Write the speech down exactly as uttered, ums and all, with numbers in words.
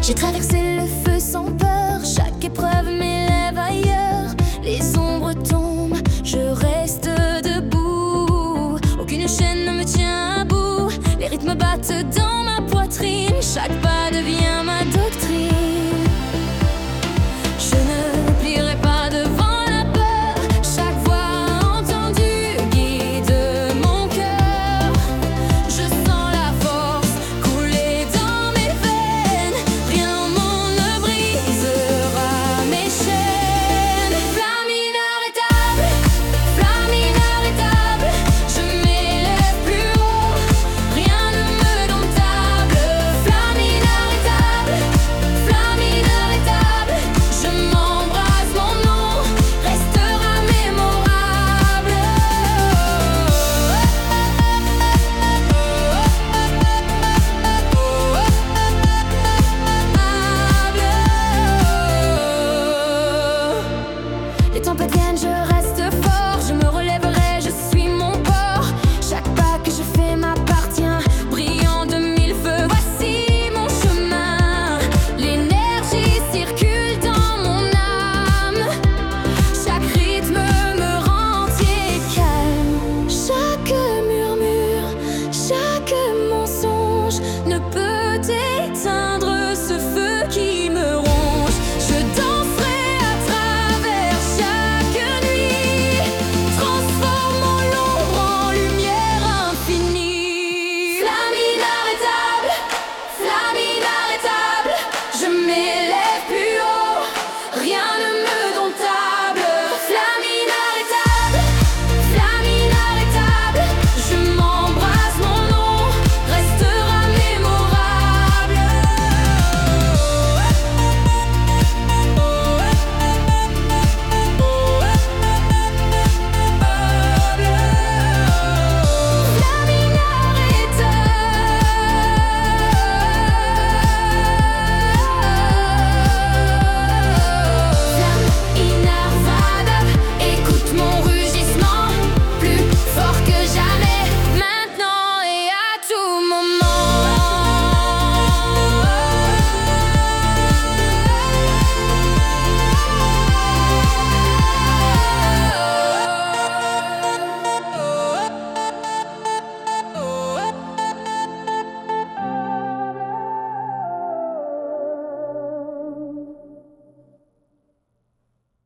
J'ai traversé le feu sans peur, chaque épreuve m'élève ailleurs. Les ombres tombent, je reste debout. Aucune chaîne ne me tient à bout. Les rythmes battent dans ma poitrine, chaque pas devient ma doctrine. Je ne plierai pas devant la peur, chaque voix entendue guide mon cœur. Je sens la force couler dans mes veines, rien au monde ne brisera mes chaînes. Flamme inarrêtable, flamme inarrêtable, je m'élève plus haut, rien ne me domptable. Flamme inarrêtable, flamme inarrêtable, je m'embrase, mon nom restera mémorable. Les tempêtes viennent, je